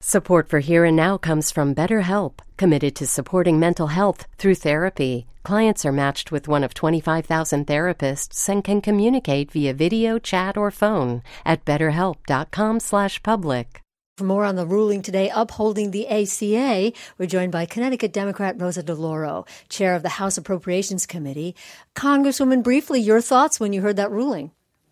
Support for Here and Now comes from BetterHelp, committed to supporting mental health through therapy. Clients are matched with one of 25,000 therapists and can communicate via video, chat, or phone at betterhelp.com/public. For more on the ruling today upholding the ACA, we're joined by Connecticut Democrat Rosa DeLauro, chair of the House Appropriations Committee. Congresswoman, briefly, your thoughts when you heard that ruling?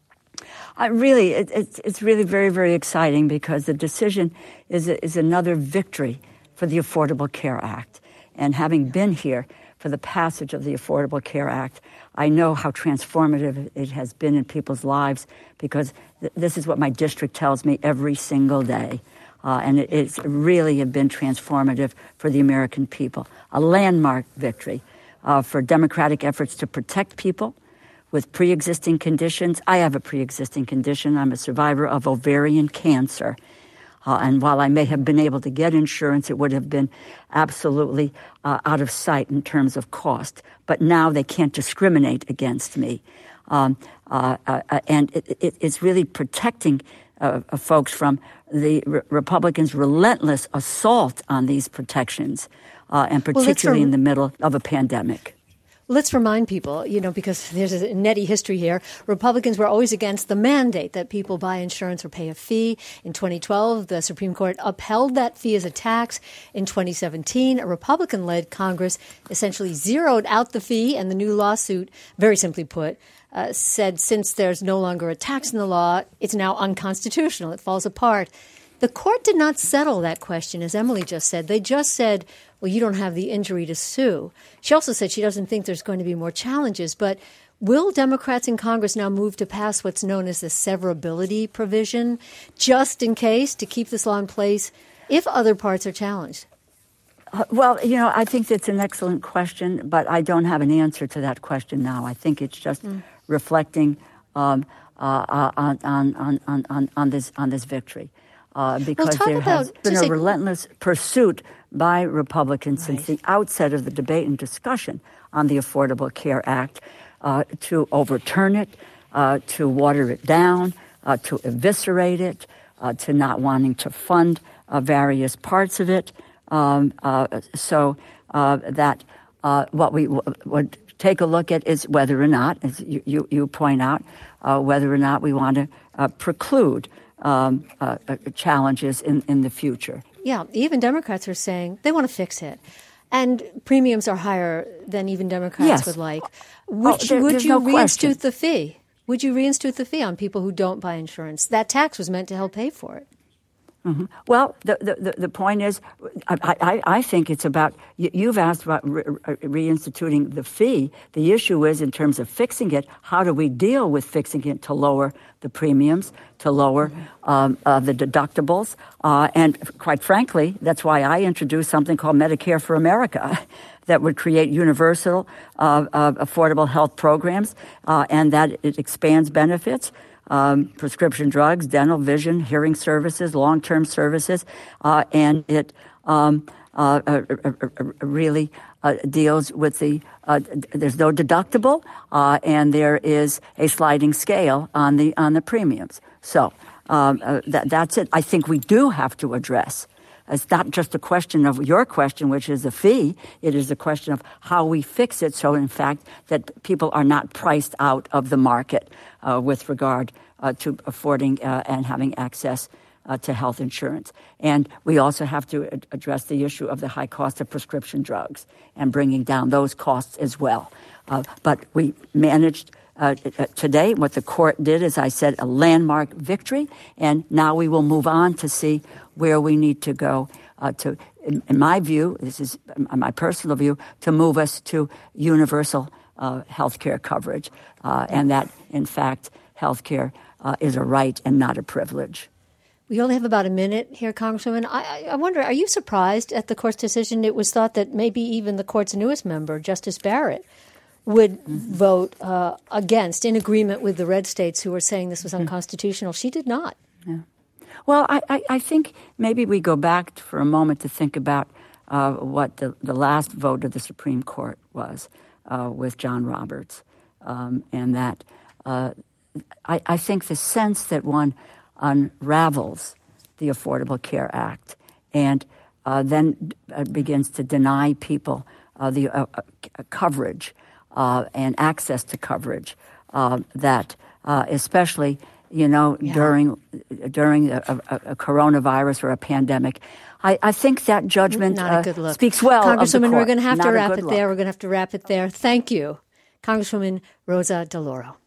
It's really very, very exciting because the decision is another victory for the Affordable Care Act. And having been here for the passage of the Affordable Care Act, I know how transformative it has been in people's lives because this is what my district tells me every single day. And it's really have been transformative for the American people. A landmark victory for democratic efforts to protect people with pre-existing conditions. I have a pre-existing condition. I'm a survivor of ovarian cancer. And while I may have been able to get insurance, it would have been absolutely out of sight in terms of cost. But now they can't discriminate against me. And it's really protecting folks from the Republicans' relentless assault on these protections, and particularly in the middle of a pandemic. Let's remind people, because there's a netty history here. Republicans were always against the mandate that people buy insurance or pay a fee. In 2012, the Supreme Court upheld that fee as a tax. In 2017, a Republican-led Congress essentially zeroed out the fee, and the new lawsuit, very simply put, said since there's no longer a tax in the law, it's now unconstitutional. It falls apart. The court did not settle that question, as Emily just said. They just said, well, you don't have the injury to sue. She also said she doesn't think there's going to be more challenges. But will Democrats in Congress now move to pass what's known as the severability provision, just in case, to keep this law in place if other parts are challenged? Well, I think that's an excellent question, but I don't have an answer to that question now. I think it's just reflecting on this victory. Because there has been a relentless pursuit by Republicans since the outset of the debate and discussion on the Affordable Care Act to overturn it, to water it down, to eviscerate it, to not wanting to fund various parts of it. So that what we would take a look at is whether or not, as you point out, whether or not we want to preclude challenges in the future. Yeah, even Democrats are saying they want to fix it. And premiums are higher than even Democrats would like. Would you reinstitute the fee? Would you reinstitute the fee on people who don't buy insurance? That tax was meant to help pay for it. Mm-hmm. Well, the point is, I think it's about, you've asked about reinstituting the fee. The issue is, in terms of fixing it, how do we deal with fixing it to lower the premiums, to lower the deductibles? And quite frankly, that's why I introduced something called Medicare for America that would create universal, affordable health programs, and that it expands benefits. Prescription drugs, dental, vision, hearing services, long-term services, and it really deals with there's no deductible, and there is a sliding scale on the premiums. So that's it. I think we do have to address. It's not just a question of your question, which is the fee. It is a question of how we fix it so, in fact, that people are not priced out of the market with regard to affording and having access to health insurance. And we also have to address the issue of the high cost of prescription drugs and bringing down those costs as well. But we managed today. What the court did, as I said, a landmark victory. And now we will move on to see where we need to go to, in my view, this is my personal view, to move us to universal health care coverage. And that, in fact, health care is a right and not a privilege. We only have about a minute here, Congresswoman. I wonder, are you surprised at the court's decision? It was thought that maybe even the court's newest member, Justice Barrett, would vote against, in agreement with the red states who were saying this was unconstitutional. She did not. Yeah. Well, I think maybe we go back for a moment to think about what the last vote of the Supreme Court was with John Roberts, and that I think the sense that one unravels the Affordable Care Act and then begins to deny people the coverage and access to coverage that especially during a coronavirus or a pandemic. I think that judgment speaks well Congresswoman, of the court. We're going to have to Not a wrap good it look. there. We're going to have to wrap it there. Thank you, Congresswoman Rosa DeLauro.